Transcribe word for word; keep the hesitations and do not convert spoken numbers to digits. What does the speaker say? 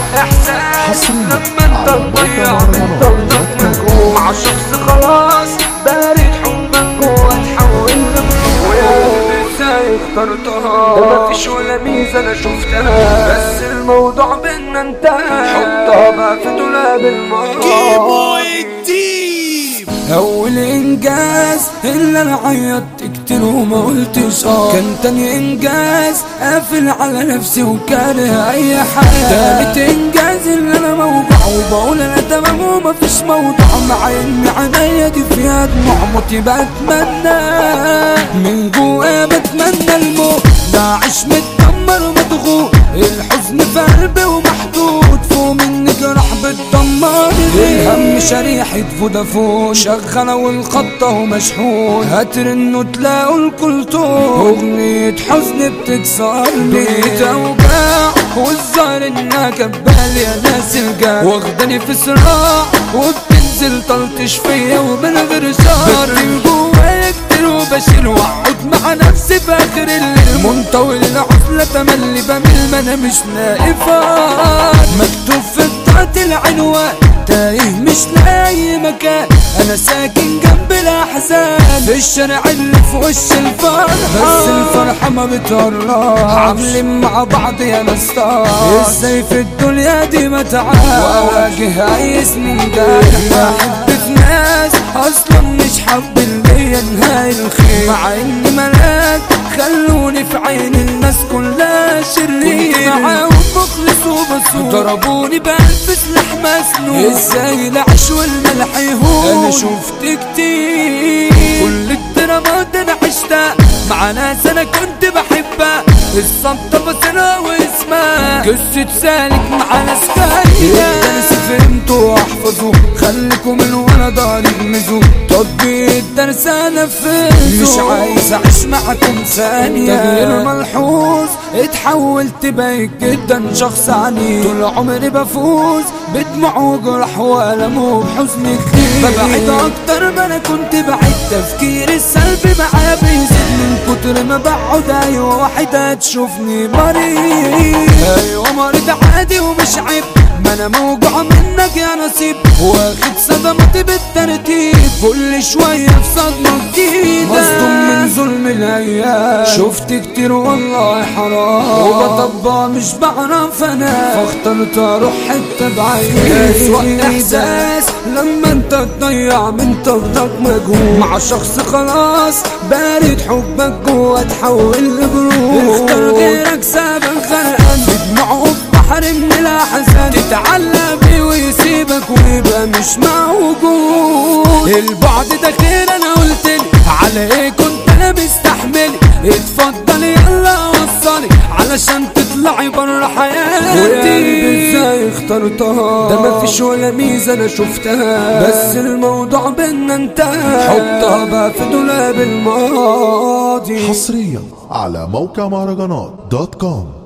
احساس لما انت تضيع من طاقتك مجهود مع شخص خلاص بارد حبك جوه تحول لمجنون. ويا قلبي ازاي اخترتها ده مفيش ولا ميزة انا شفتها بس الموضوع بينا انتهى. حطها بقى في دولاب الماضي. اول انجاز اللي انا عيطت كتير وما قلتش اه كان تاني انجاز قافل على نفسي وكاره اي حاجه. تالت انجاز اللي انا موجوع وبقول انا تمام ومفيش موضوع مع ان عينيا دي فيها دموع موتي. بتمنى من جوا بتمنى الموت ده عيش متدمر ومضغوط الحزن في قلبي ومحدود فوق مني جراح بتدمر الهم شريحة فودافون شغالة والخطة ومشحون هترنوا تلاقوا الكل طول أغنية حزن بتكسرني توجع والظاهر انها كبالي يا ناس الجاع واخداني في صراع وبتنزل طلتش فيا ومن غير شعر جوايا كتير وبشيل واقعد مع نفسي في اخر الليل منطوي العزلة تملي بميل ما انا مش لاقي فار مكتوب في بتاعت العنوان تايه مش لاقي مكان انا ساكن جنب الاحزان في الشارع اللي في وش الفرحة بس الفرحة ما بتقرب عاملين مع بعض يا ناس ازاي في الدنيا دي ما تعال واواجه اي سنين جاية بحب في ناس اصلا مش حب ليا نهاية الخير مع اني ملاك خلوني في عين الناس كلها شرير كنت معاهم مخلص وبسوط ضربوني بألف سلاح مسنون ازاي العيش والملح يهون انا شفت كتير كل الدرامات انا عشتها مع ناس انا كنت بحبها الصمتة بصيرها واسمها قصة سالك مع ناس كاينة الدرس فهمته واحفظه خليكم من وانا ضهري اغمزوا تطبيق الدرس انفذه مش عايز اعيش معاكم ثانية تغيير ملحوظ اتحولت بقيت جدا شخص عنيد طول عمري بفوز بدموع وجرح وألم وبحزن كتير ببعد اكتر ما انا كنت بعيد تفكير السلبي معايا بيزيد من كتر ما بقعد ايوه واحدة تشوفني مريض ايوه مريض عادي ومش عيب ما انا موجوع منك يا نصيب واخد صدماتي بالترتيب كل شوية في صدمة جديدة مصدوم من ظلم الايام شفت كتير والله حرام وبطبع مش بعرف انا فاخترت اروح حتة بعيد اسوأ احساس لما انت تضيع من طاقتك مجهود مع شخص خلاص بارد حبك جوا تحول لبرود اختار غيرك سابق غرقان في دموعه في بحر من الاحزان تتعلق بيه ويسيبك ويبقى مش موجود البعد ده خير انا قلتلي على ايه كنت انا مستحملي اتفضل يلا وصلي علشان تطلعي بره حياتي ويا قلبي ازاي اخترتها ده مفيش ولا ميزة انا شفتها بس الموضوع بينا انتهى حطها بقى في دولاب الماضي حصريا على موقع مهرجانات دوت كوم.